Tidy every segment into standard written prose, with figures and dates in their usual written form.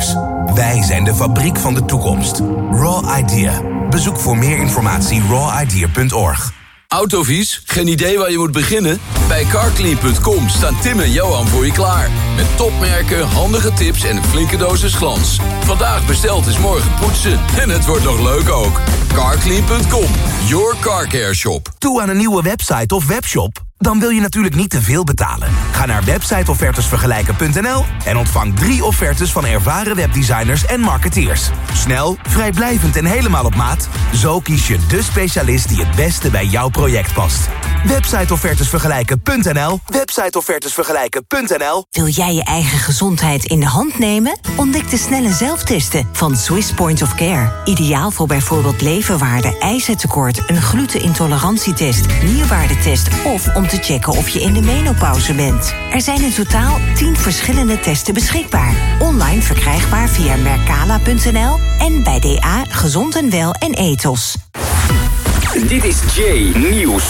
designers. Wij zijn de fabriek van de toekomst. Raw Idea. Bezoek voor meer informatie rawidea.org. Autovies? Geen idee waar je moet beginnen? Bij carclean.com staan Tim en Johan voor je klaar. Met topmerken, handige tips en een flinke dosis glans. Vandaag besteld is morgen poetsen. En het wordt nog leuk ook. Carclean.com, your car care shop. Toe aan een nieuwe website of webshop? Dan wil je natuurlijk niet te veel betalen. Ga naar websiteoffertesvergelijken.nl en ontvang 3 offertes van ervaren webdesigners en marketeers. Snel, vrijblijvend en helemaal op maat. Zo kies je de specialist die het beste bij jouw project past. Websiteoffertesvergelijken.nl. Websiteoffertesvergelijken.nl. Wil jij je eigen gezondheid in de hand nemen? Ontdek de snelle zelftesten van Swiss Point of Care. Ideaal voor bijvoorbeeld leverwaarde, ijzertekort, een glutenintolerantietest, nierwaardetest of om te checken of je in de menopauze bent. Er zijn in totaal 10 verschillende testen beschikbaar. Online verkrijgbaar via Mercala.nl en bij DA Gezond en Wel en Ethos. Dit is Jay Nieuws.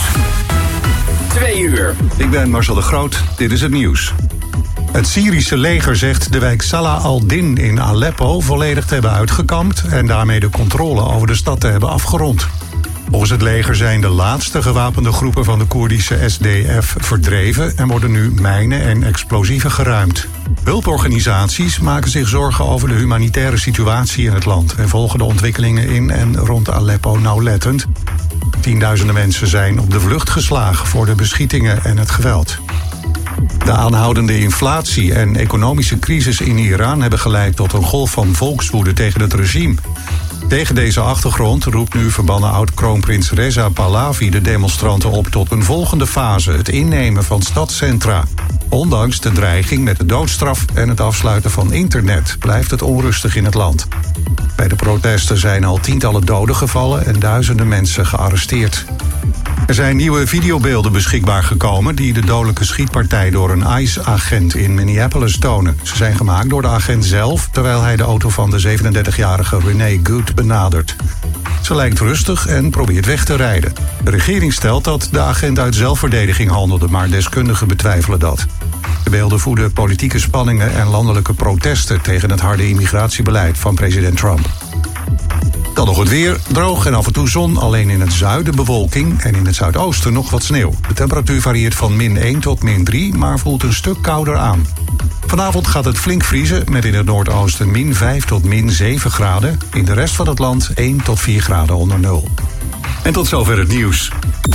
2 uur. Ik ben Marcel de Groot, dit is het nieuws. Het Syrische leger zegt de wijk Salah al-Din in Aleppo volledig te hebben uitgekampt en daarmee de controle over de stad te hebben afgerond. Volgens het leger zijn de laatste gewapende groepen van de Koerdische SDF verdreven en worden nu mijnen en explosieven geruimd. Hulporganisaties maken zich zorgen over de humanitaire situatie in het land en volgen de ontwikkelingen in en rond Aleppo nauwlettend. Tienduizenden mensen zijn op de vlucht geslagen voor de beschietingen en het geweld. De aanhoudende inflatie en economische crisis in Iran hebben geleid tot een golf van volkswoede tegen het regime. Tegen deze achtergrond roept nu verbannen oud-kroonprins Reza Pahlavi de demonstranten op tot een volgende fase, het innemen van stadscentra. Ondanks de dreiging met de doodstraf en het afsluiten van internet blijft het onrustig in het land. Bij de protesten zijn al tientallen doden gevallen en duizenden mensen gearresteerd. Er zijn nieuwe videobeelden beschikbaar gekomen die de dodelijke schietpartij door een ICE-agent in Minneapolis tonen. Ze zijn gemaakt door de agent zelf, terwijl hij de auto van de 37-jarige Renee Good benadert. Ze lijkt rustig en probeert weg te rijden. De regering stelt dat de agent uit zelfverdediging handelde, maar deskundigen betwijfelen dat. De beelden voeden politieke spanningen en landelijke protesten tegen het harde immigratiebeleid van president Trump. Dan nog het weer, droog en af en toe zon, alleen in het zuiden bewolking en in het zuidoosten nog wat sneeuw. De temperatuur varieert van -1 tot -3, maar voelt een stuk kouder aan. Vanavond gaat het flink vriezen, met in het noordoosten -5 tot -7 graden. In de rest van het land 1 tot 4 graden onder nul. En tot zover het nieuws.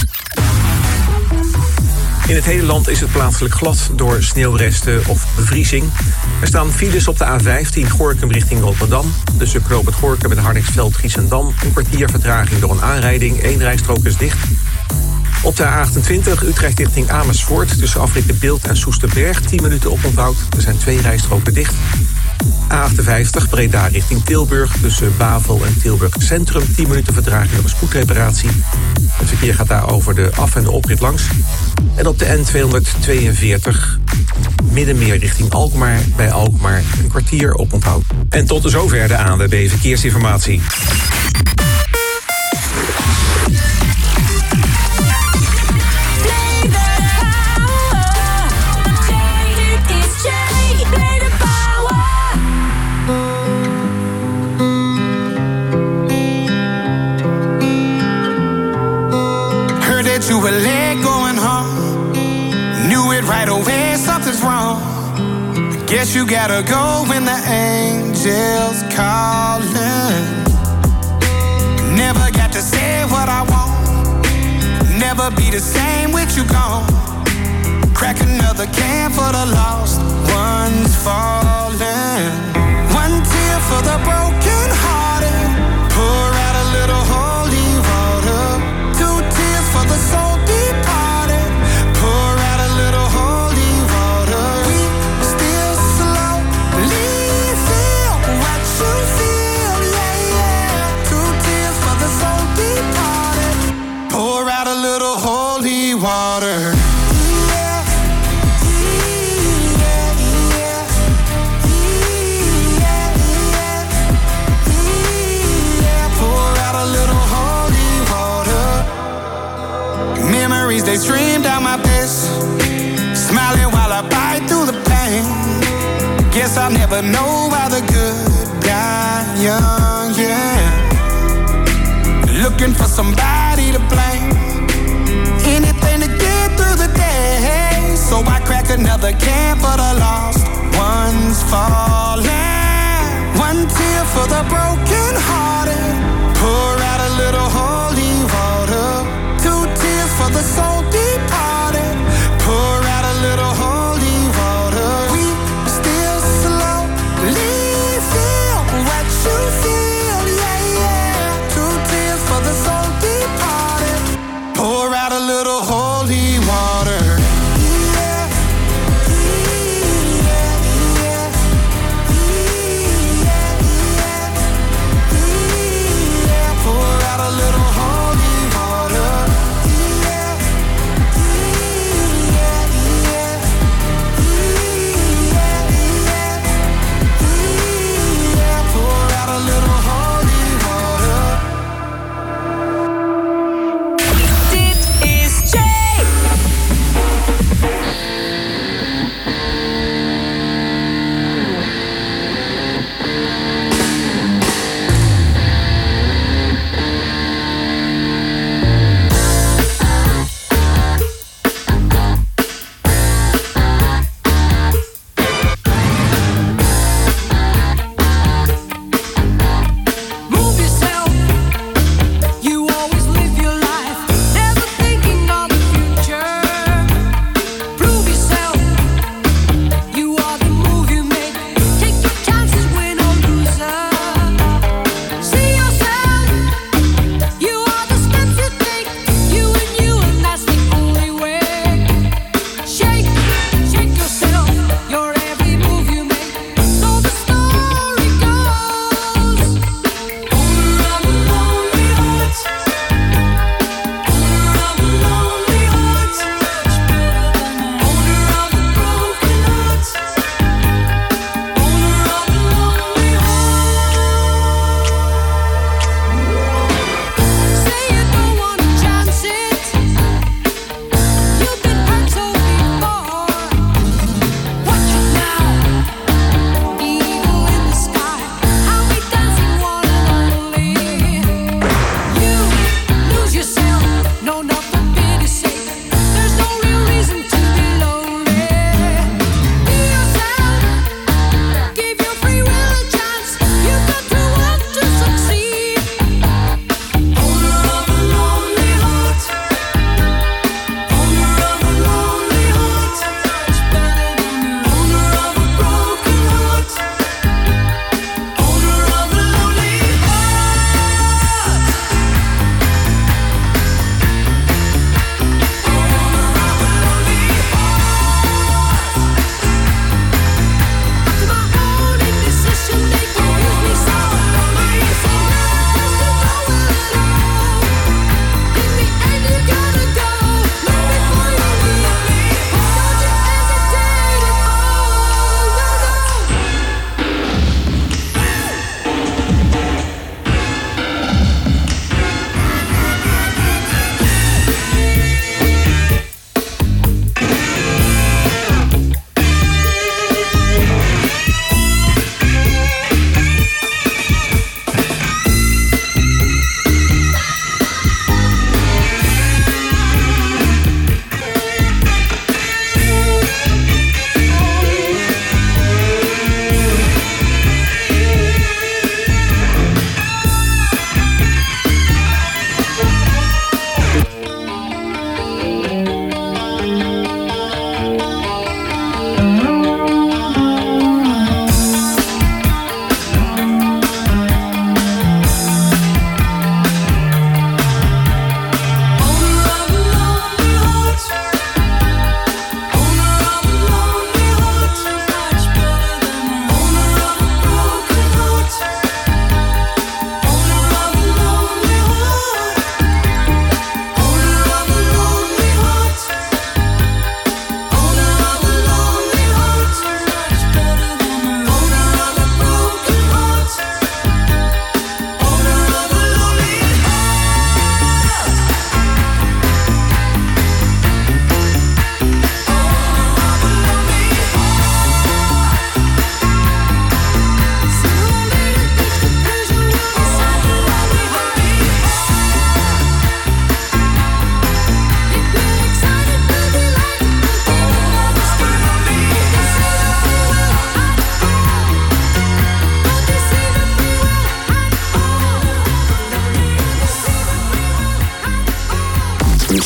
In het hele land is het plaatselijk glad door sneeuwresten of bevriezing. Er staan files op de A15 Gorinchem richting Rotterdam. Tussen knooppunt Gorinchem en Hardingsveld Giessendam. Een kwartier vertraging door een aanrijding. 1 rijstrook is dicht. Op de A28 Utrecht richting Amersfoort. Tussen afrit De Bilt en Soesterberg 10 minuten oponthoud. Er zijn 2 rijstroken dicht. A58 Breda richting Tilburg. Tussen Bavel en Tilburg Centrum 10 minuten vertraging door een spoedreparatie. Het verkeer gaat daar over de af- en de oprit langs. En op de N242 Middenmeer richting Alkmaar. Bij Alkmaar een kwartier oponthoud. En tot de zover de ANWB Verkeersinformatie. You were late going home. Knew it right away, something's wrong. Guess you gotta go when the angels calling. Never got to say what I want. Never be the same with you gone. Crack another can for the lost ones falling. One tear for the broken hearted. Pour out a little holy water. For the soul departed, pour out a little holy water. We still slowly feel what you feel, yeah, yeah. 2 tears for the soul departed, pour out a little holy water. Yeah, yeah, yeah, yeah, yeah. Pour out a little holy water. Memories, they stream down my face. Smiling while I bite through the pain. Guess I'll never know why the good looking for somebody to blame. Anything to get through the day. So I crack another can for the lost ones falling. One tear for the broken hearted. Pour out a little holy water. Two tears for the soul departed. Pour out a little holy water. We still slowly feel what you feel, yeah, yeah. Two tears for the soul departed. Pour out a little holy water. Yeah, yeah, yeah, yeah.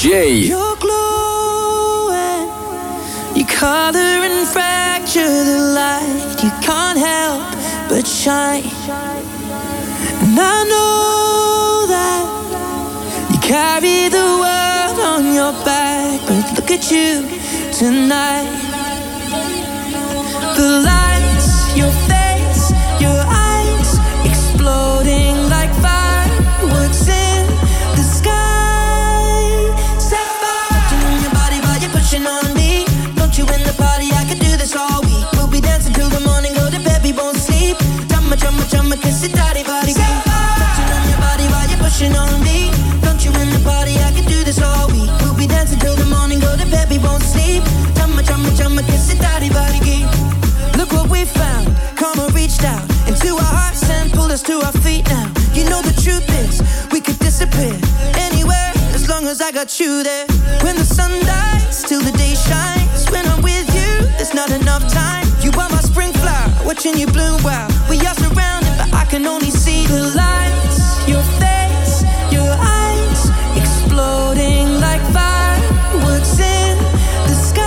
Jay. You're glowing, you color and fracture the light. You can't help but shine. And I know that you carry the world on your back, but look at you tonight. The lights, your face, your eyes, exploding like fireworks in the sky. Set fire to your body while you're pushing on me. Don't you in the party, I could do this all week. We'll be dancing till the morning, go to bed, we won't sleep. Chumma, chumma, chumma, kiss it, daddy, body. Touching on your body while you're pushing on me. Don't you in the party, I could do this all week. We'll be dancing till the morning, go to bed, we won't sleep. Chumma, chumma, chumma, kiss it, daddy, body. Look what we found, karma reached out into our hearts and pulled us to our feet now. You know the truth is, we could disappear anywhere as long as I got you there. When the sun dies, till the day shines. When I'm with you, there's not enough time. You are my spring flower, watching you bloom wild. We are surrounded, but I can only see the lights. Your face, your eyes, exploding like fireworks in the sky.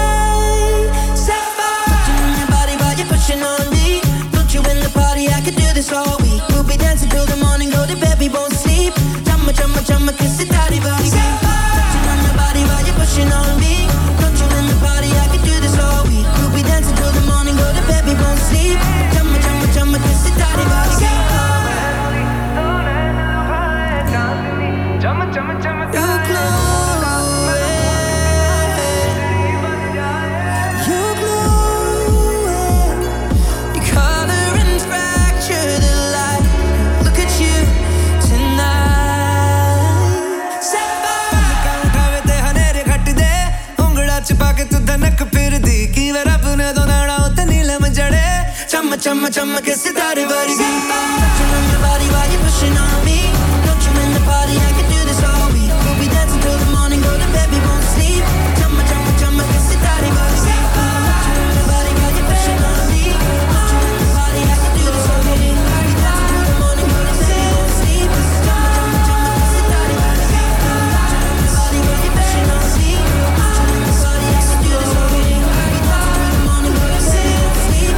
On me, don't you in the party, I could do this all week. We'll be dancing till the morning, go to bed, we won't sleep. Chumma, chumma, chumma, kiss it, daddy, body. Touching on your body while you're pushing on me. Don't you in the party, I could do this all week. We'll be dancing till the morning, go to bed, we won't sleep. Chumma, chumma, chumma, kiss it, daddy, body. You're glowing. Chumma, chumma, kiss it, daddy, body. Touching on your body while you're pushing on me. Don't you in the party, I can do this all week. We'll be dancing till the morning, go to bed, we won't sleep. Chumma, chumma, chumma, kiss it, daddy, body. Touching on your body while you're pushing on me. Don't you in the party, I can do this all week. We'll be dancing till the morning, go to bed, we won't sleep. Chumma, chumma, chumma, kiss it, daddy, body. Touching on your body while you're pushing on me. Don't you in the party, I can do this all week. We'll be dancing till the morning, go to bed, we won't sleep.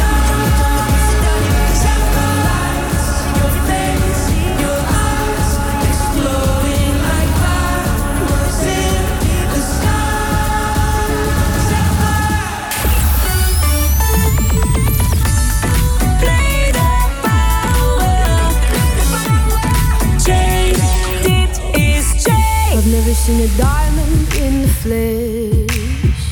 Seen a diamond in the flesh.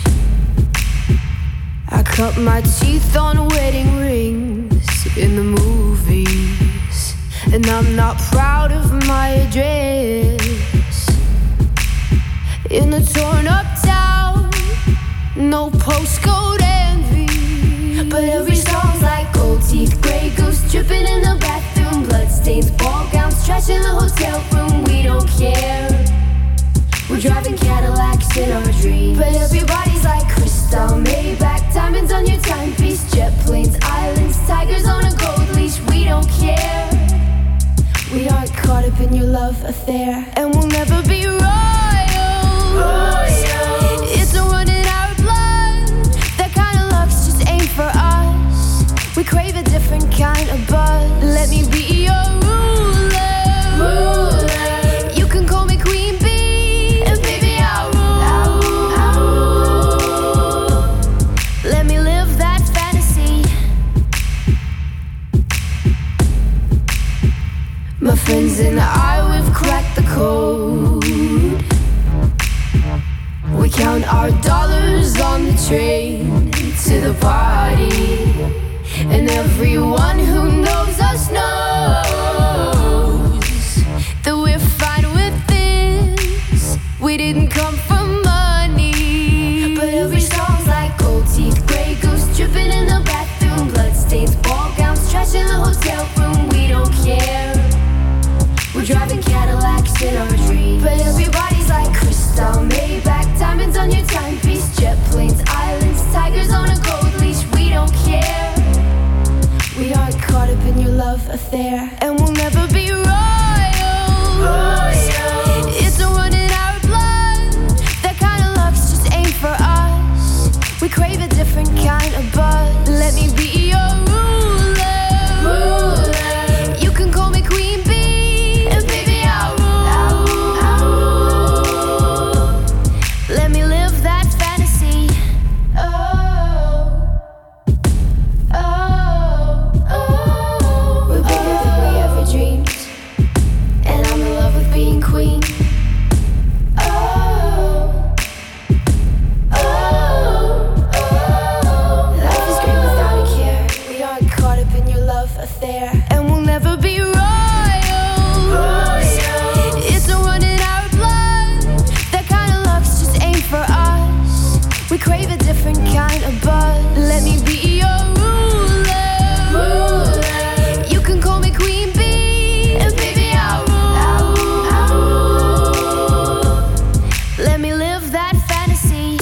I cut my teeth on wedding rings in the movies, and I'm not proud of my address. In a torn up town, no postcode envy, but every song's like gold teeth, grey goose dripping in the bathroom, bloodstains, ball gowns, trash in the hotel room. We don't care. We're driving Cadillacs in our dreams, but everybody's like crystal, Maybach, diamonds on your timepiece, jet planes, islands, tigers on a gold leash. We don't care. We aren't caught up in your love affair, and we'll never be royals. It's a run in our blood. That kind of luck's just ain't for us. We crave a different kind of buzz. Let me be your ruler. You can call me Queen Bee. My friends and I, we've cracked the code. We count our dollars on the train to the party, and everyone who knows us knows that we're fine with this. We didn't come from money, but every song's like gold teeth, grey goose dripping in the bathroom, bloodstains, ball gowns, trash in the hotel room. We don't care. We're driving Cadillacs in our dreams, but everybody's like crystal, Maybach, diamonds on your timepiece, jet planes, islands, tigers on a gold leash. We don't care. We aren't caught up in your love affair, and we'll never be royals. It's a run in our blood. yeah. And we'll never be royals. It's a run in our blood. That kind of luck's just ain't for us. We crave a different kind of buzz. Let me be your ruler. You can call me Queen Bee, and baby I'll rule. Let me live that fantasy.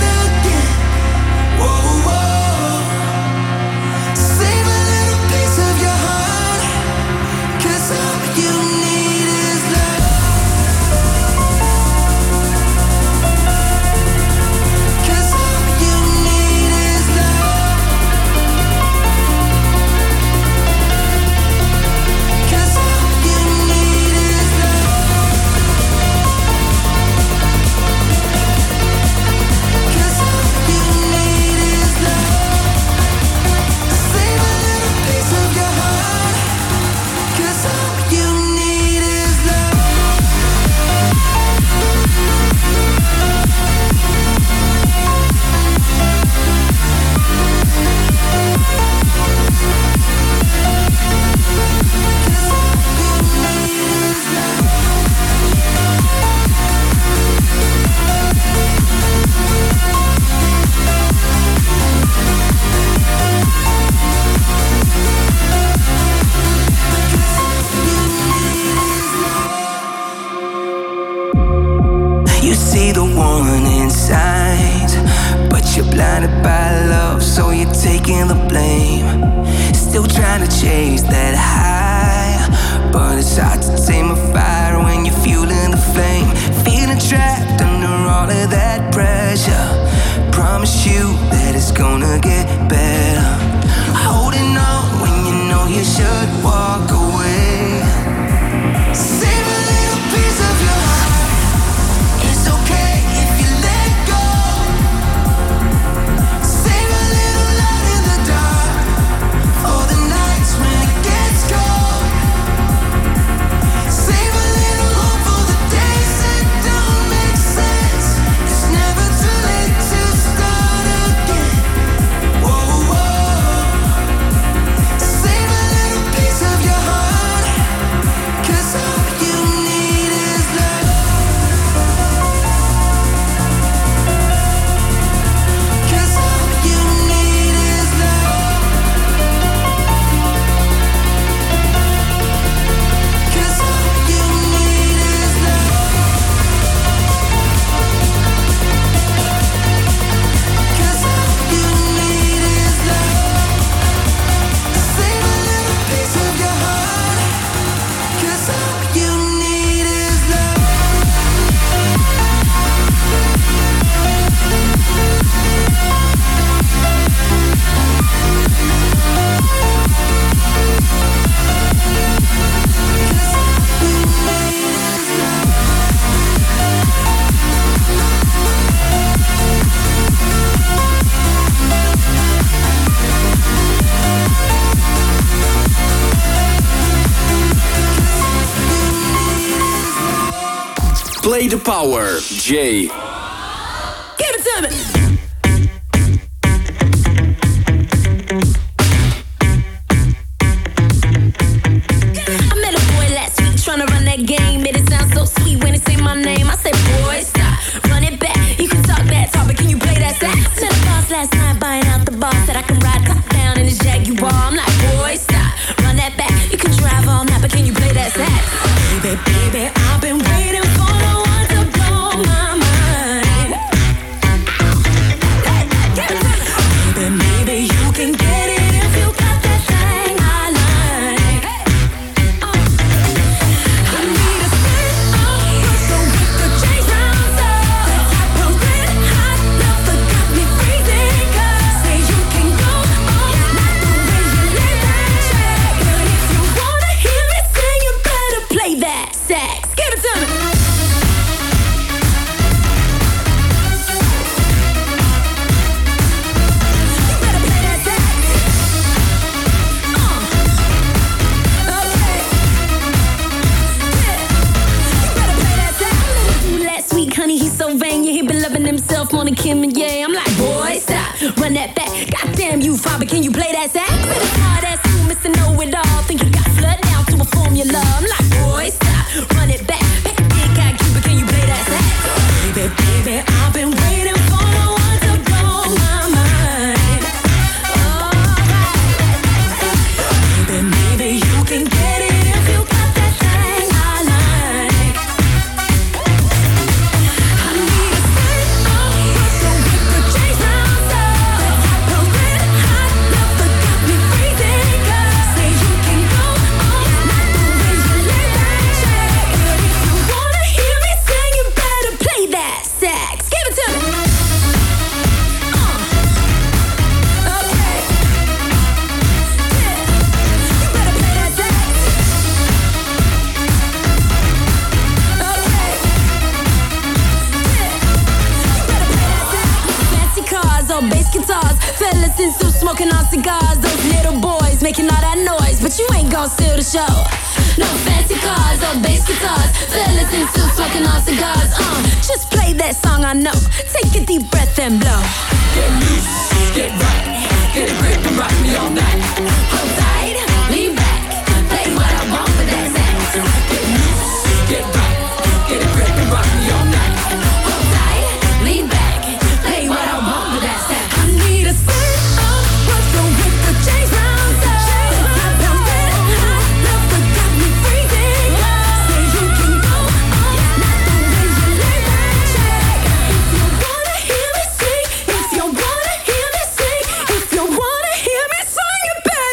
Save a little piece of trying to chase that high, but it's hard to tame a fire when you're fueling the flame. Feeling trapped under all of that pressure. Promise you that it's gonna get better. Holding on when you know you should walk away. Save a little piece of your heart. It's okay if you let go. Save a little light in the dark for the nights when it gets cold. Save a little hope for the days that don't make sense. It's never too late to start again. Whoa, whoa. Save a little piece of your heart, 'cause all you need is love. 'Cause all you need is love. 'Cause all you need is love. 'Cause all you need is love. Save a little piece of your heart, 'cause all you need is love. Play the Power, Jay. Give it to me. I met a boy last week trying to run that game. Made it sound so sweet when he say my name. I said, boy, stop, run it back. You can talk that talk, but can you play that sax? Met a boss last night buying out the bar. Said I can ride top down in his Jaguar. I'm like, boy, stop, run that back. You can drive all night, but can you play that sax? Baby, baby, I've been waiting for the one to blow my mind. Hey, give it to me. Baby, maybe you can get it if you got that thing I like. I need a spin so with the chase rounds up. That type of red hot love that got me freezing. 'Cause say you can go all night the way you lay that track. But if you wanna hear me sing, you better play that sax. Give it to me. You better play that sax. Okay. Yeah. You better play that sax. Last week, honey, he's so vain. Yeah, he been loving himself more than Kim and Ye. I'm like, boy, stop, run that back. Goddamn you, father, can you play that sax? With a hard ass you, Mr. Know-It-All. Think you got flood down to a formula. I'm like, boy, stop, run it back. Pick a big guy, Cuba, can you play that sax? Baby, baby, I've been waiting for the one to blow my mind. Alright. Baby, maybe you can get it if you got that thing I like. I need a spin so with the chase rounds up. That type of red hot love that got me freezing. 'Cause say you can go all night the way you lay that track. But if you wanna hear me sing, you better play that sax. Give it to me. Okay. Yeah. You better play that sax. Okay. Fancy cars, all bass guitars, fellas in suits smoking on cigars. Those little boys making all that noise, but you ain't gon' steal the show. No fancy cars, all bass guitars, fellas in suits smoking on cigars. Just play that song I know. Take a deep breath and blow. Get loose, get right, get a grip and rock me all night. Hold tight, lean back, play what I want with that sax. Get loose, get right, get a grip and rock me all night. Hold tight, lean back, play what I want with that sax. I need a spin so with the chase rounds up. That type of red hot love that got me freezing. Say you can go all night the way you lay that track. If you wanna hear me sing, if you wanna hear me sing, if you wanna hear me sing, you better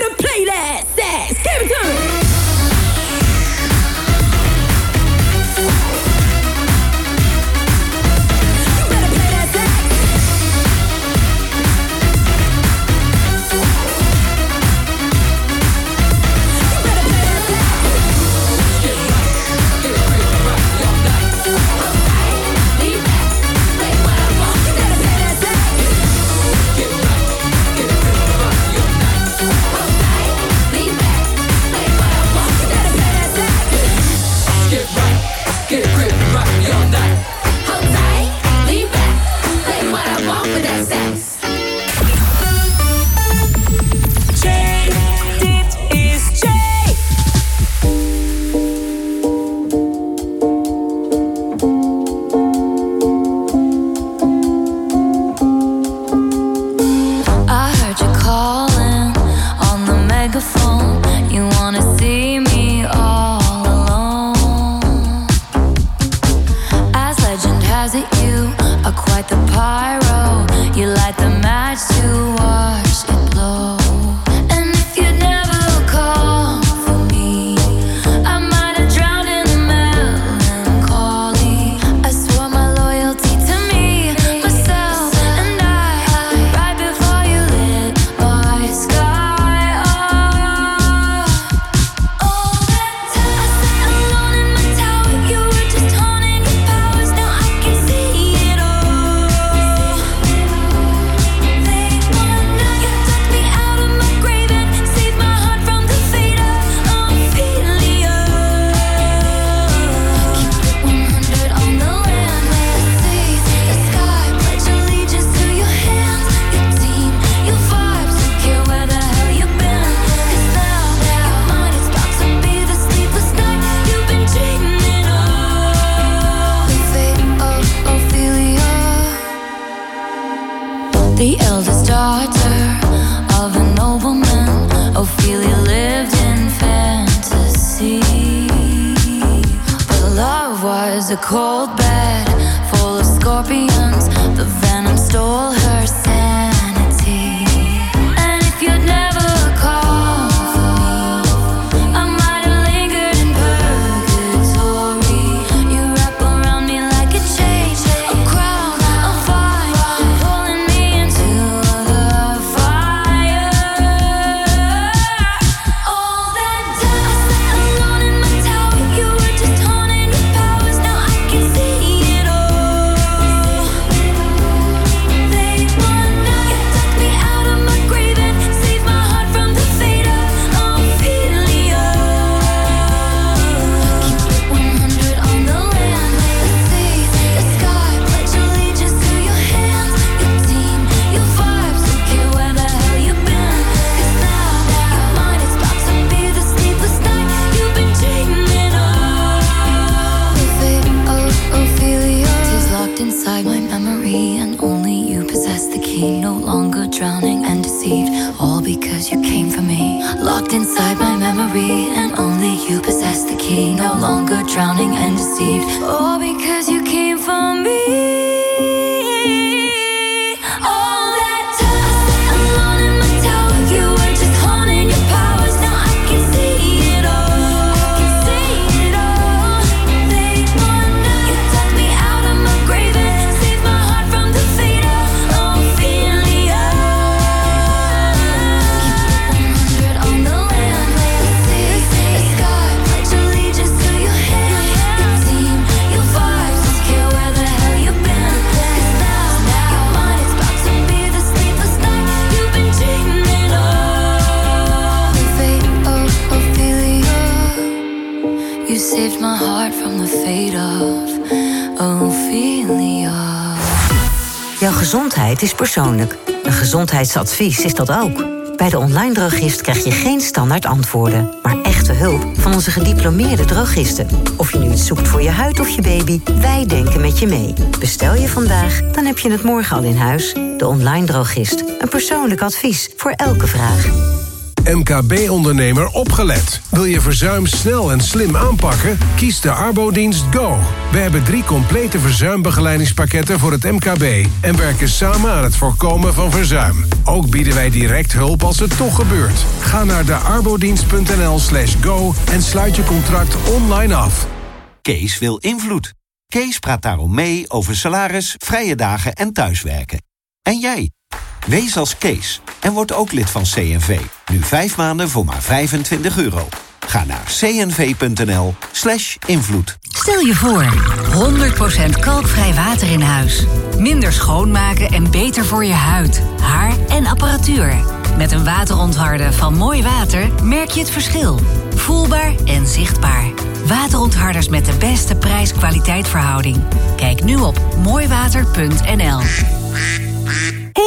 microphone. You wanna see me all alone. As legend has it, you are quite the pyro. You light the match to watch it blow. And if you'd never come for me, I might have drowned in the melancholy. I swore my loyalty to me, myself, and I. Right before you lit my sky up. All that time I sat alone in my tower. You were just haunting your powers. Now I can see it all. Late one night, you took me out of my grave and saved my heart from the fate of Ophelia. Keep it 100 on the land, may I see the sky. Pledge allegiance to your hands, your team, your vibes. Don't care where the hell you've been. 'Cause now your mind is about to be the sleepless night you've been dreaming of. The fate of Ophelia. The eldest daughter of a nobleman, Ophelia lived in fantasy. But love was a cold bed full of scorpions. The venom stole her sanity. And if you'd never come for me, I might have lingered in purgatory. You wrap around me like a chain, a crown, a vine, pulling me into the fire. All that time I sat alone in my tower. You were just haunting your powers. Now I can see it all. Late one night, you took me out of my grave and saved my heart from the fate of Ophelia. Keep it 100 on the land, may I see the sky. Pledge allegiance to your hands, your team, your vibes. Don't care where the hell you've been. 'Cause now your mind is about to be the sleepless night you've been dreaming of. The fate of Ophelia is locked inside my memory, and only you possess the key. No longer drowning and deceived, all because you came for me. Locked inside my memory, and only you possess the key. No longer drowning and deceived, all because you came for me. All that time I sat alone in my tower. You were just haunting your powers. Now I can see it all. Late one night, you took me out of my grave and saved my heart from the fate of Ophelia. Keep it 100 on the land, may I see the sky. Pledge allegiance to your hands, your team, your vibes. Don't care where the hell you've been. 'Cause now your mind is about to be the sleepless night you've been dreaming of. The fate of Ophelia. You saved my heart from the fate of Ophelia. Jouw gezondheid is persoonlijk. Een gezondheidsadvies is dat ook. Bij de online drogist krijg je geen standaard antwoorden, maar echte hulp van onze gediplomeerde drogisten. Of je nu iets zoekt voor je huid of je baby, wij denken met je mee. Bestel je vandaag, dan heb je het morgen al in huis. De online drogist. Een persoonlijk advies voor elke vraag. MKB-ondernemer opgelet. Wil je verzuim snel en slim aanpakken? Kies de Arbodienst Go. We hebben 3 complete verzuimbegeleidingspakketten voor het MKB... en werken samen aan het voorkomen van verzuim. Ook bieden wij direct hulp als het toch gebeurt. Ga naar de arbodienst.nl/go en sluit je contract online af. Kees wil invloed. Kees praat daarom mee over salaris, vrije dagen en thuiswerken. En jij? Wees als Kees en word ook lid van CNV. Nu 5 maanden voor maar €25. Ga naar cnv.nl/invloed. Stel je voor, 100% kalkvrij water in huis. Minder schoonmaken en beter voor je huid, haar en apparatuur. Met een waterontharder van Mooi Water merk je het verschil. Voelbaar en zichtbaar. Waterontharders met de beste prijs-kwaliteitverhouding. Kijk nu op mooiwater.nl. Hey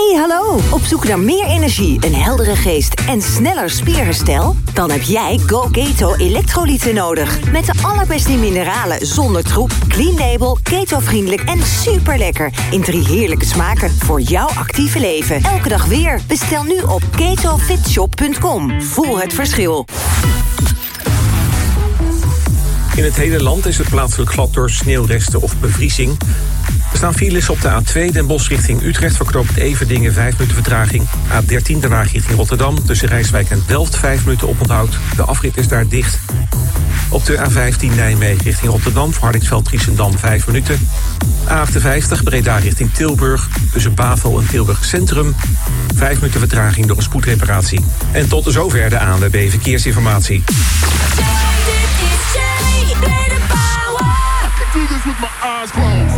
Hey, hallo! Op zoek naar meer energie, een heldere geest en sneller spierherstel? Dan heb jij Go Keto elektrolyten nodig. Met de allerbeste mineralen zonder troep, clean label, keto-vriendelijk en super lekker. In 3 heerlijke smaken voor jouw actieve leven. Elke dag weer. Bestel nu op ketofitshop.com. Voel het verschil. In het hele land is het plaatselijk glad door sneeuwresten of bevriezing. Er staan files op de A2 Den Bosch richting Utrecht... verknoopt Everdingen 5 minuten vertraging. A13 Den Haag richting Rotterdam. Tussen Rijswijk en Delft 5 minuten oponthoud. De afrit is daar dicht. Op de A15 Nijmegen richting Rotterdam... voor Hardingsveld-Giessendam 5 minuten. A58 Breda richting Tilburg. Tussen Bavel en Tilburg Centrum. 5 minuten vertraging door een spoedreparatie. En tot zover de ANWB Verkeersinformatie. Do this with my eyes closed.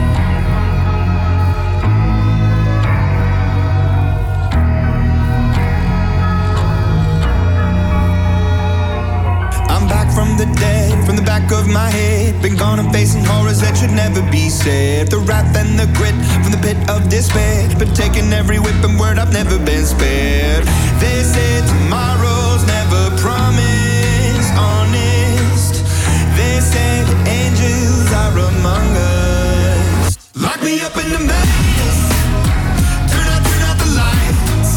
I'm back from the dead, from the back of my head. Been gone and facing horrors that should never be said. The wrath and the grit from the pit of despair. Been taking every whip and word, I've never been spared. They say tomorrow's never promised, honest. They say the angels are among us. Lock me up in the maze. Turn out the lights.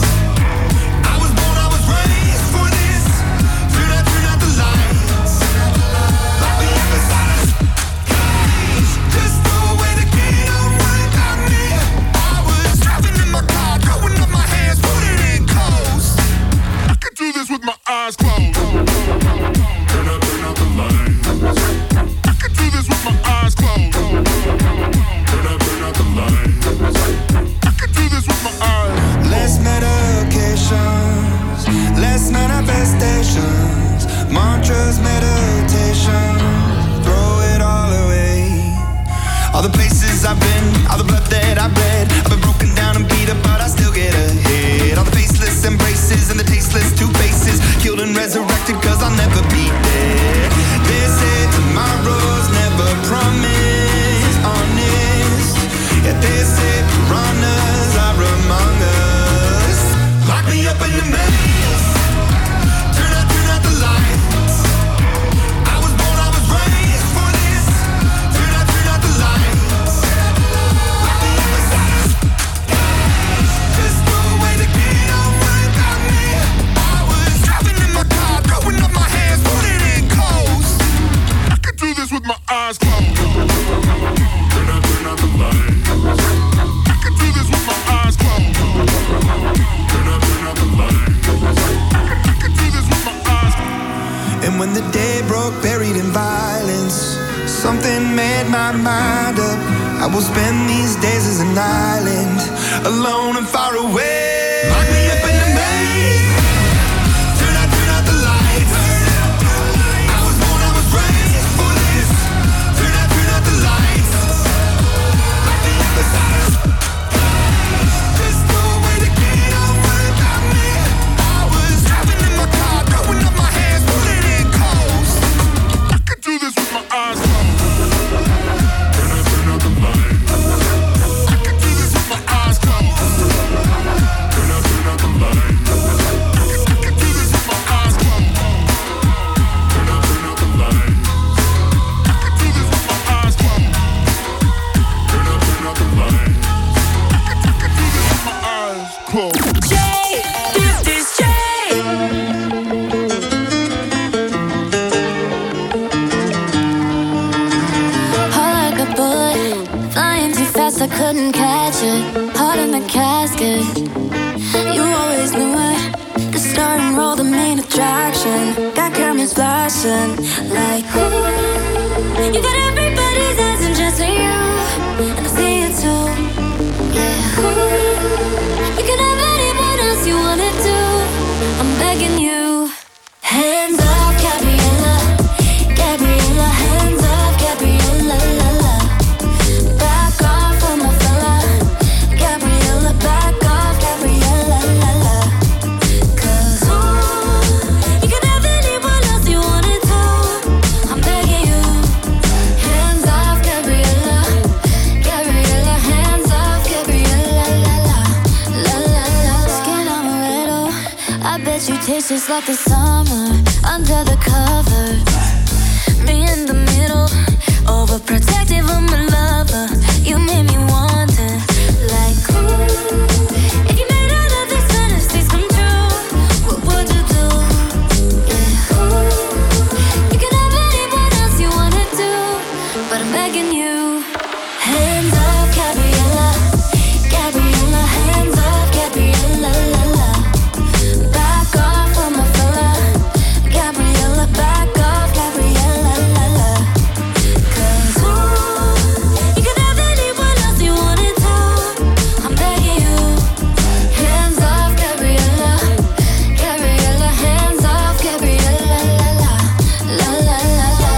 I was born, I was raised for this. Turn out the lights. Lock me up inside a cage. Just throw away the key, don't worry about me. I was driving in my car, throwing up my hands, putting in coast. I could do this with my eyes closed. Turn out the lights. I could do this with my eyes closed. Turn out the lights. I could do this with my eyes. Less medications, less manifestations, mantras, meditation, throw it all away. All the places I've been, all the blood that I bled, I've been broken down and beat up, but I still get ahead. All the faceless embraces and the tasteless two faces, killed and resurrected, cause I'll never be dead. They say tomorrow's never promised, honest. Yeah, they say piranhas are among us. Lock me up in the maze. Turn out the lights. I was born, I was raised for this. Turn out the lights. Lock me up inside a cage. Just throw away the key, don't worry about me. I was driving in my car, throwing up my hands, putting in coast. I could do this with my eyes closed. Turn out the lights. I could do this with my eyes closed. Turn out the lights. I could do this with my eyes closed. And when the day broke, buried in violence, something made my mind up. I will spend these days as an island, alone and far away. Lock me up in the maze. Turn out the lights. I was born, I was raised for this. Turn out the lights. Lock me up inside a cage. Just throw away the key, don't worry about me. I was driving in my car, throwing up my hands, putting in coast. I could do this with my eyes closed. Turn out the lights. I could do this with my eyes closed. Turn out the lights. I could do this with my eyes closed. Turn out the lights. I could do this with my eyes closed. Turn out the lights. I could do this with my eyes closed. Jay, this is Jay. Heart like a bullet, flying too fast, I couldn't catch it. Heart in the casket, you always knew it. The star and roll, the main attraction. Got cameras flashing like, ooh. You got everybody's eyes and just you, and I see it too. Yeah, ooh. You can have anyone else you wanted to. I'm begging you. Hands off, Gabriella. Gabriella, hands off, Gabriella, la la. Back off on my fella. Gabriella, back off, Gabriella, la la. 'Cause ooh, you can have anyone else you wanted to. I'm begging you. Hands off, Gabriella. Gabriella, hands off, Gabriella, la la. It's just like the summer under the cover. Me in the middle, overprotective of my lover. You made me wonder, like, ooh, if you made all of these fantasies come true, what would you do? Yeah, ooh, you can have anyone else you wanna do, but I'm begging you. Hands off, Gabriella, Gabriella, hands off, Gabriella, la la. Back off of my fella, Gabriella, back off, Gabriella, la la. 'Cause ooh, you can have anyone else you wanna do, I'm begging you. Hands off, Gabriella, Gabriella, hands off, Gabriella, la la, la la la la.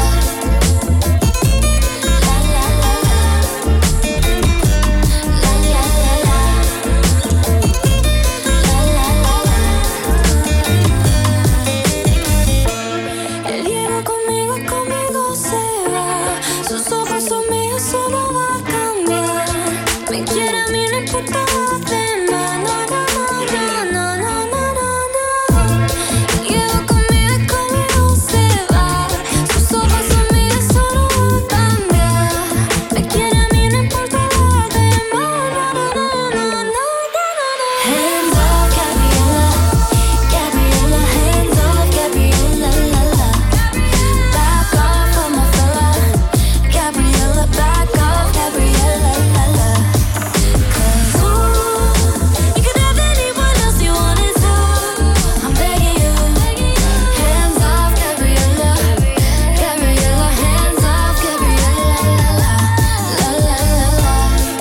Él llega conmigo y conmigo se va. Sus ojos son míos, eso no va a cambiar. Me quiere a mí, no importa los demás. No, no, no, no, no, no, no, no. Él llega conmigo y conmigo se va. Sus ojos son míos, eso no va a cambiar. Me quiere a mí, no importa los demás. No, no, no, no, no, no, no. Hands off, Gabriella, Gabriella, hands off, Gabriella, la la. Back off of my fella, Gabriella, back off, Gabriella, la la. 'Cause ooh, you can have anyone else you wanna do, I'm begging you. Hands off, Gabriella, Gabriella, hands off, Gabriella, la la, la la la la.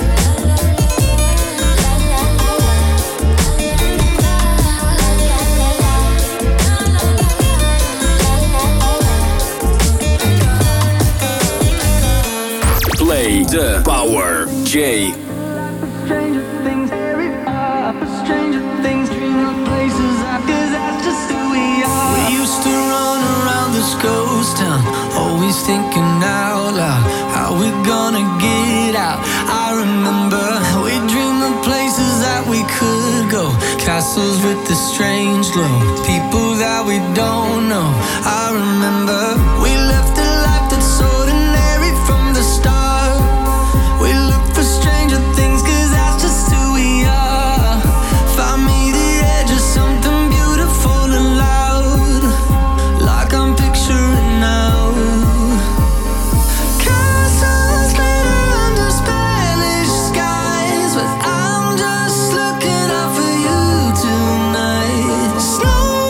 Play the Power, J. Stranger things, stranger things, dream of places, 'cause that's just who we are. We used to run around this ghost town, always thinking out loud, how we gonna get out. I remember we dreamed of places that we could go, castles with the strange glow, people that we don't know. I remember we left a life that's ordinary from the start. We look for stranger things, 'cause that's just who we are. Find me the edge of something beautiful and loud, like I'm picturing now. Castles glitter under Spanish skies, but I'm just looking out for you tonight. Snow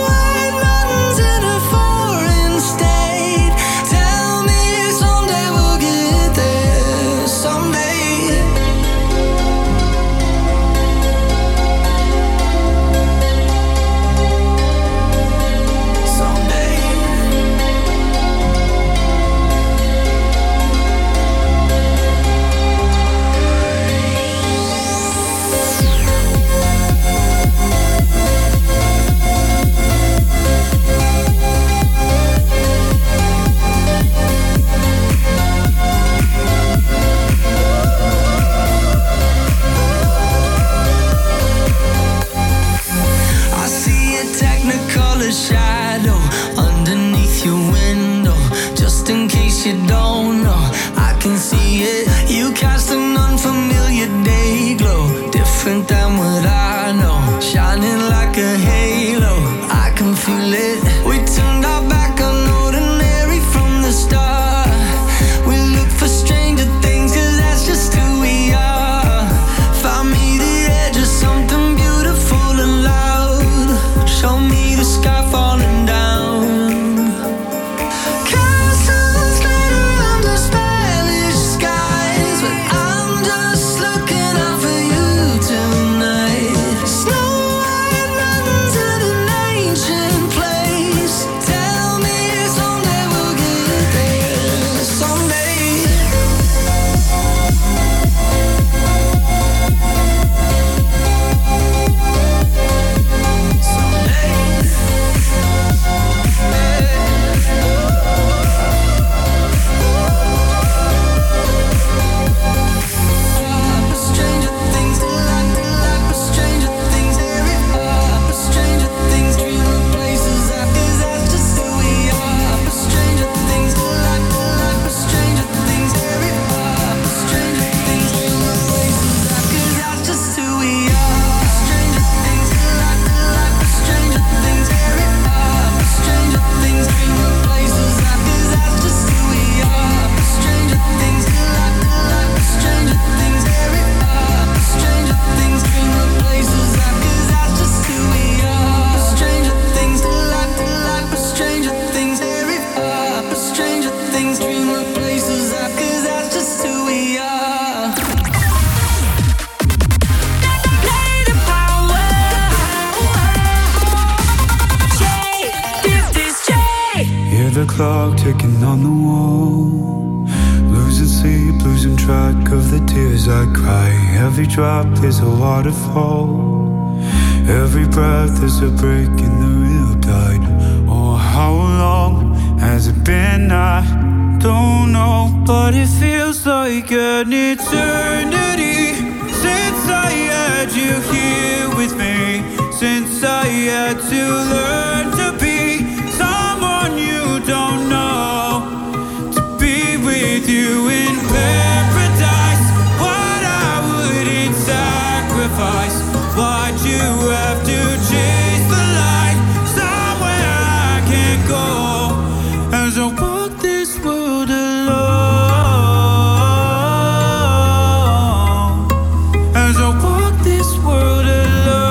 the clock ticking on the wall. Losing sleep, losing track of the tears I cry. Every drop is a waterfall. Every breath is a break in the real tide. Oh, how long has it been? I don't know, but it feels like an eternity since I had you here with me. Since I had to learn to be someone you don't know, to be with you in paradise. What I wouldn't sacrifice. Why'd you have to chase the light somewhere I can't go? As I walk this world alone, as I walk this world alone.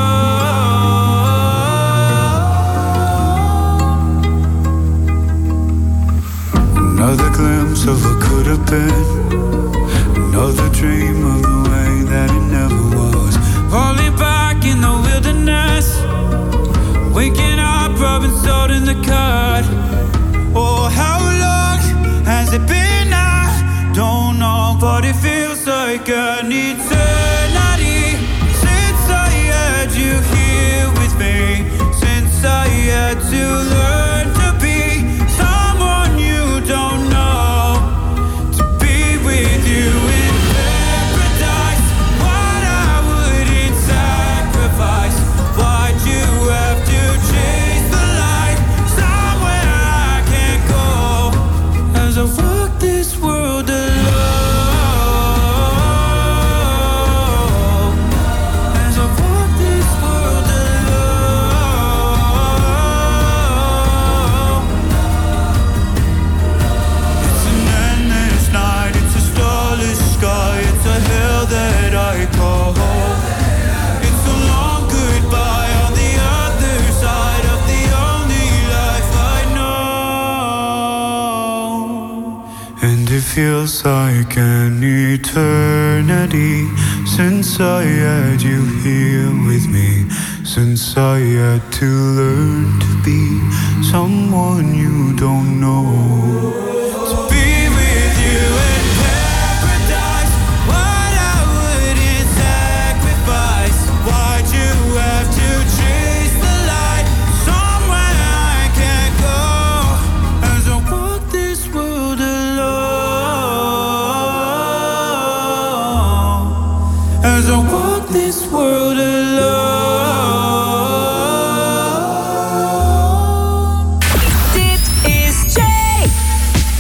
Another glimpse of what could have been. Another dream of the way that it never was. Falling back in the wilderness. Waking up, rubbing salt in the cut. Oh, how long has it been? I don't know, but it feels like an eternity since I had you here with me. Since I had to learn to be someone you don't know, to be with you in paradise. What I wouldn't sacrifice. Why'd you have to chase the light somewhere I can't go? As I walk this world alone, as I walk this world alone. It's an endless night, it's a starless sky, it's a hell that I call home. It's a long goodbye on the other side of the only life I know. And it feels like an eternity since I had you here with me. Since I had to learn to be someone you don't know. To be with you in paradise. What I wouldn't sacrifice. Why'd you have to chase the light somewhere I can't go? As I walk this world alone, as I walk this world alone. Dit is Jay.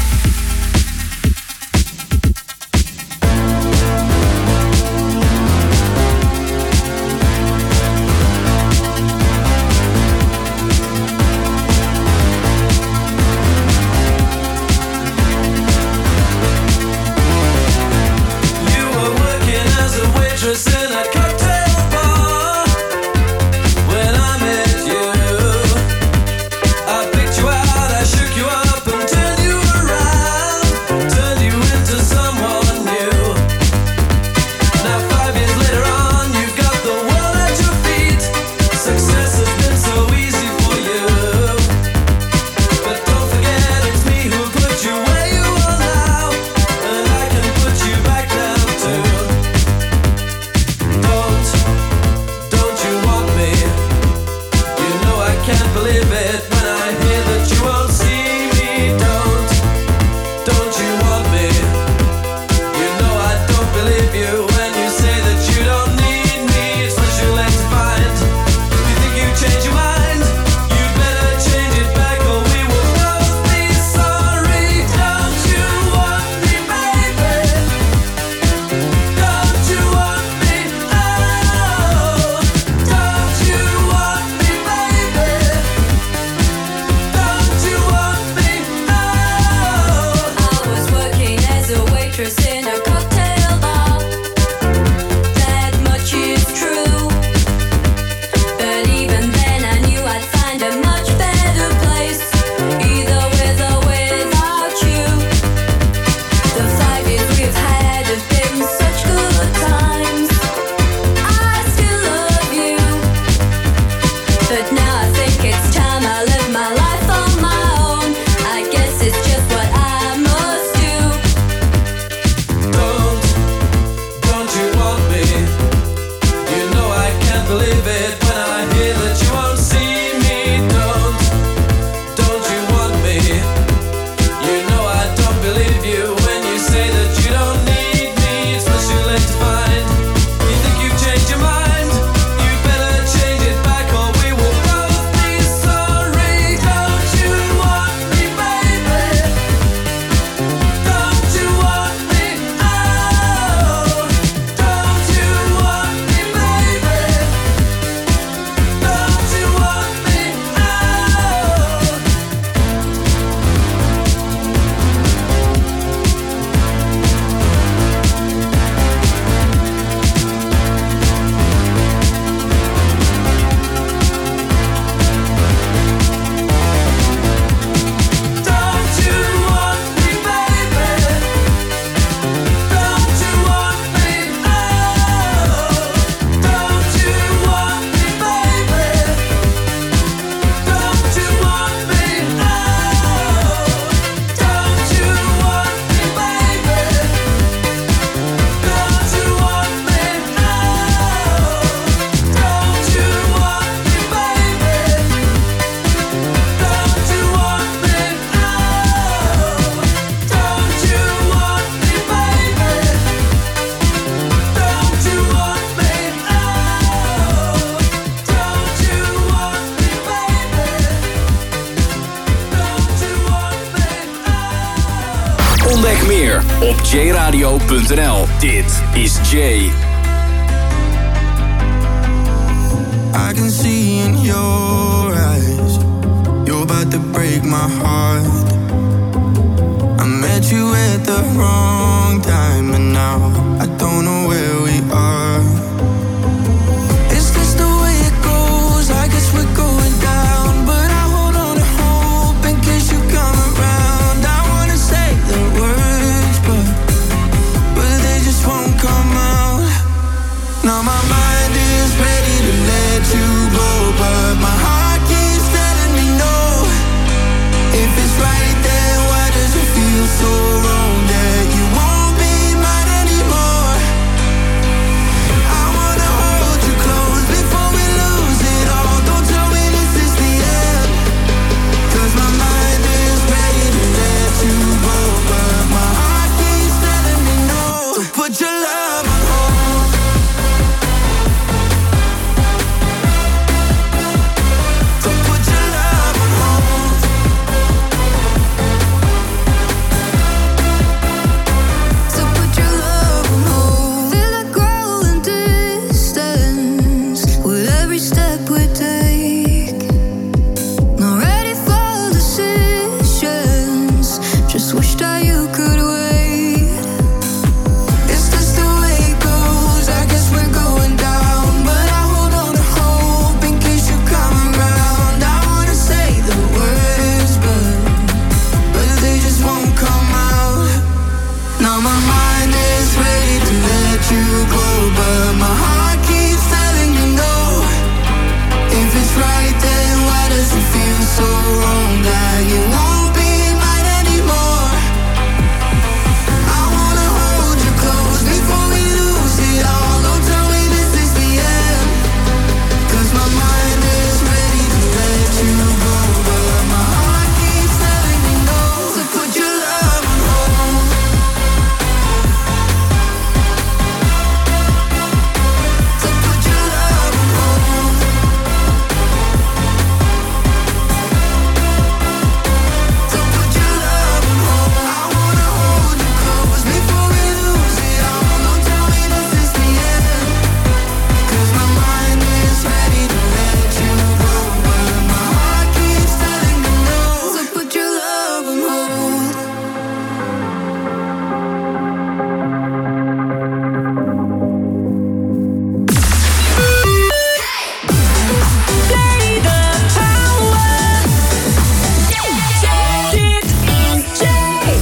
Ontdek meer op jradio.nl. Dit is Jay. I can see in your eyes, you're about to break my heart. I met you at the wrong time, and now I don't know where we are. Is this the way it goes? I guess we're going down, but I hold on to hope in case you come around. I wanna say the words, but they just won't come out. Now my mind is ready to let you go, but my heart keeps telling me no. If it's right, then why does it feel so wrong that you won't be mine anymore? I wanna hold you close before we lose it all. Don't tell me this is the end, 'cause my mind is ready to let you go, but my heart keeps telling me no. So put your love on hold. So put your love on hold. So put your love on hold. Feel it growing distance with every step we take. Not ready for decisions. Just wish that you could wait. Is this the way it goes? I guess we're going down, but I hold on to hope in case you come around. I wanna say the words, but they just won't come out. Now my mind is ready to let you go, but my heart keeps telling me no. If it's right, then why does it feel so wrong that you won't be mine anymore? I wanna hold you close before we lose it all. Don't tell me this is the end, 'cause my mind is ready to let you go, but my heart keeps telling me no. So put your love on hold. So put your love on hold. So put your love on hold. I wanna hold you close before we lose it all. Don't tell me this is the end, 'cause my mind is ready to let you go, but my heart keeps telling me no. So put your love on hold. Play the power. Dit is Jay.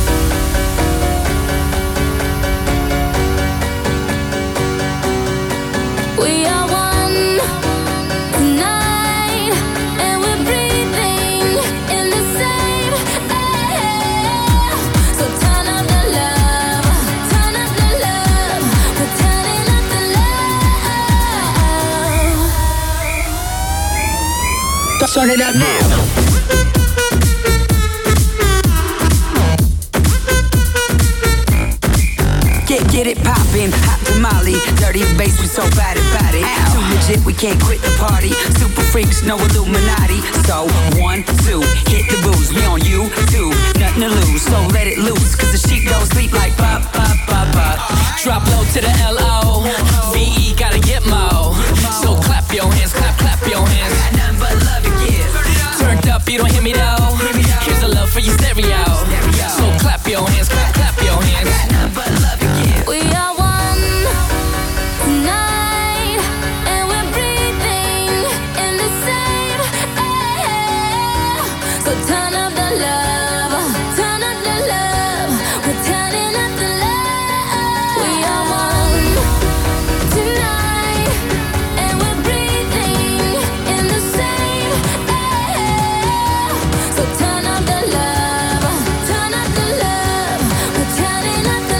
We are one tonight, and we're breathing in the same air. So turn up the love, turn up the love. We're turning up the love. Turn it up now. Get it poppin', hot tamale, dirty bass, we so bad about it. Too legit, we can't quit the party. Super freaks, no Illuminati. So 1, 2, hit the booze. We on you too, nothing to lose. So let it loose, 'cause the sheep don't sleep like pop, pop, pop, pop. Drop low to the L.O. V.E. gotta get mo. So clap your hands, clap, clap your hands. Nothing but love to give. Turned up, you don't hear me though. Here's a love for your stereo. So clap your hands, clap, clap your hands. Nothing but love to give. We are one tonight, and we're breathing in the same air. So turn up the love, turn up the love. We're turning up the love. We are one tonight, and we're breathing in the same air. So turn up the love, turn up the love. We're turning up the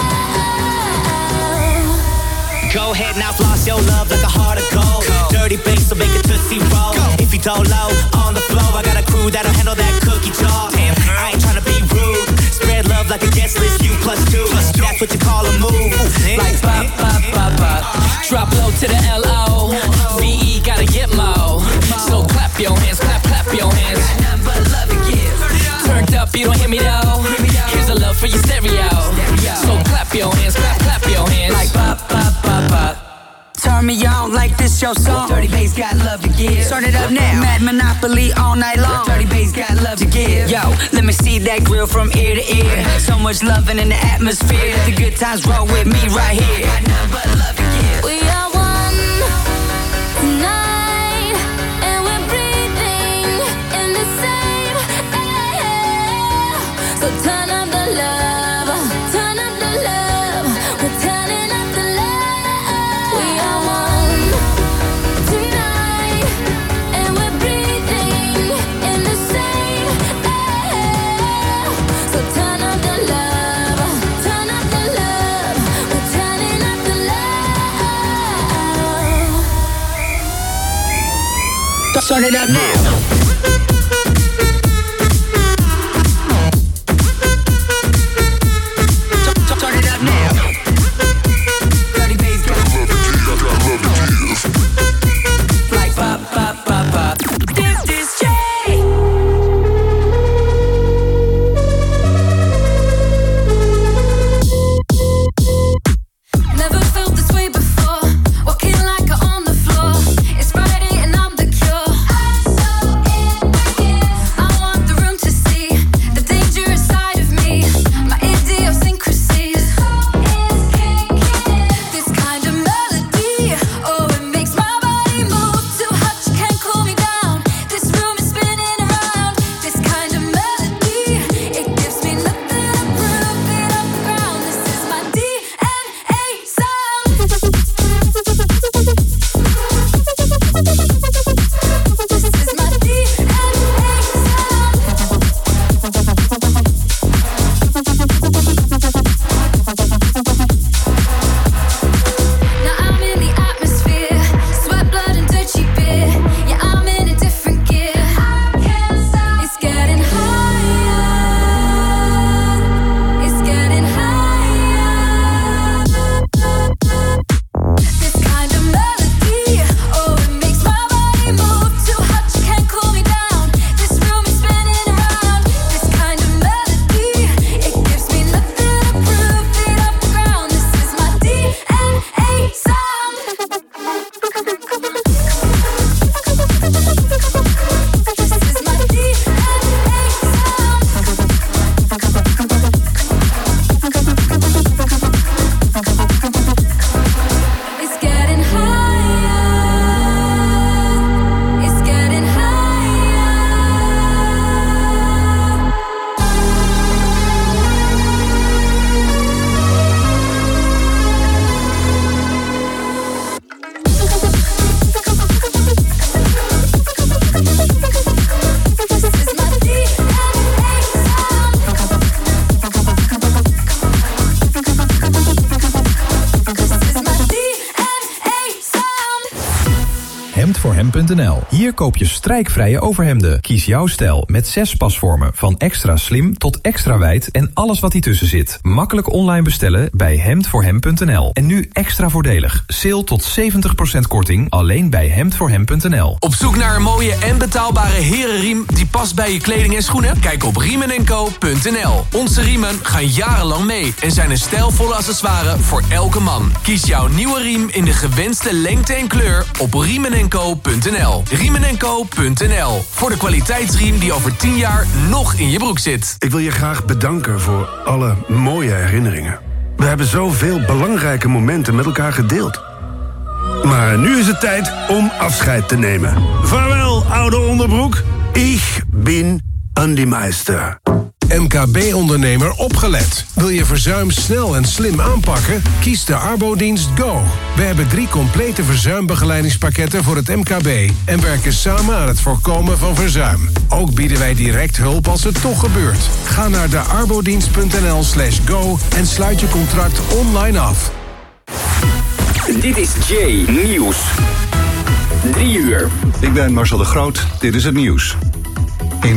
love. Go ahead now, floss your love like a heart of gold. Dirty bass, so make it tootsie roll. If you don't low on the floor, I got a crew that'll handle that cookie jar. Damn, I ain't tryna be rude. Spread love like a guest list, you plus two. That's what you call a move. Like pop, pop, pop, pop. Drop low to the L.O. V.E. gotta get mo. So clap your hands, clap, clap your hands. Nothing but love to give. Turned up, you don't hear me though. Here's a love for your on like this your song. Dirty bass got love to give. Start it up now. Mad Monopoly all night long. Dirty bass got love to give. Yo, let me see that grill from ear to ear. So much loving in the atmosphere. Let the good times roll with me right here. Got nothing but love to give. We are one tonight, and we're breathing in the same air. So turn up the love, turn up the love. We're turning up the love. We are one tonight, and we're breathing in the same air. So turn up the love, turn up the love. We're turning up the love. Turn it up now. Turn it up now. Dirty bass got love to give. Like pop, pop, pop, pop. This is Jay. Never felt this way before. Walking like I'm on the floor. It's Friday and I'm the cure. I'm so in my gear. I want the room to see the dangerous side of me. My idiosyncrasies. This kind of melody, oh, it makes my body move. Too hot, you can't cool me down. This room is spinning around. This kind of melody, it gives me nothing to prove. Feet off the ground. This is my DNA sound. This is my DNA Now I'm in the atmosphere, sweat, blood, and dirty beer. Yeah, I'm in a different gear. I can't stop. It's getting higher. It's getting higher. This kind of melody, oh, it makes my body move. Too hot, you can't cool me down. This room is spinning around. This kind of melody, it gives me nothing to prove. Feet off the ground. This is my DNA sound. This is my DNA sound. It's getting higher. It's getting higher. This is my DNA sound. This is my DNA sound. Hemdvoorhem.nl. Hier koop je strijkvrije overhemden. Kies jouw stijl met 6 pasvormen. Van extra slim tot extra wijd en alles wat tussen zit. Makkelijk online bestellen bij Hemdvoorhem.nl. En nu extra voordelig. Sale tot 70% korting alleen bij Hemdvoorhem.nl. Op zoek naar een mooie en betaalbare herenriem die past bij je kleding en schoenen? Kijk op riemenenco.nl. Onze riemen gaan jarenlang mee en zijn een stijlvolle accessoire voor elke man. Kies jouw nieuwe riem in de gewenste lengte en kleur op riemenenco.nl. Riemenenco.nl. Voor de kwaliteitsriem die over 10 jaar nog in je broek zit. Ik wil je graag bedanken voor alle mooie herinneringen. We hebben zoveel belangrijke momenten met elkaar gedeeld. Maar nu is het tijd om afscheid te nemen. Vaarwel, oude onderbroek. Ik ben Andy Meister. MKB-ondernemer opgelet. Wil je verzuim snel en slim aanpakken? Kies de Arbodienst Go. We hebben 3 complete verzuimbegeleidingspakketten voor het MKB... en werken samen aan het voorkomen van verzuim. Ook bieden wij direct hulp als het toch gebeurt. Ga naar de arbodienst.nl/go en sluit je contract online af. Dit is Jay Nieuws. 3 uur. Ik ben Marcel de Groot. Dit is het nieuws.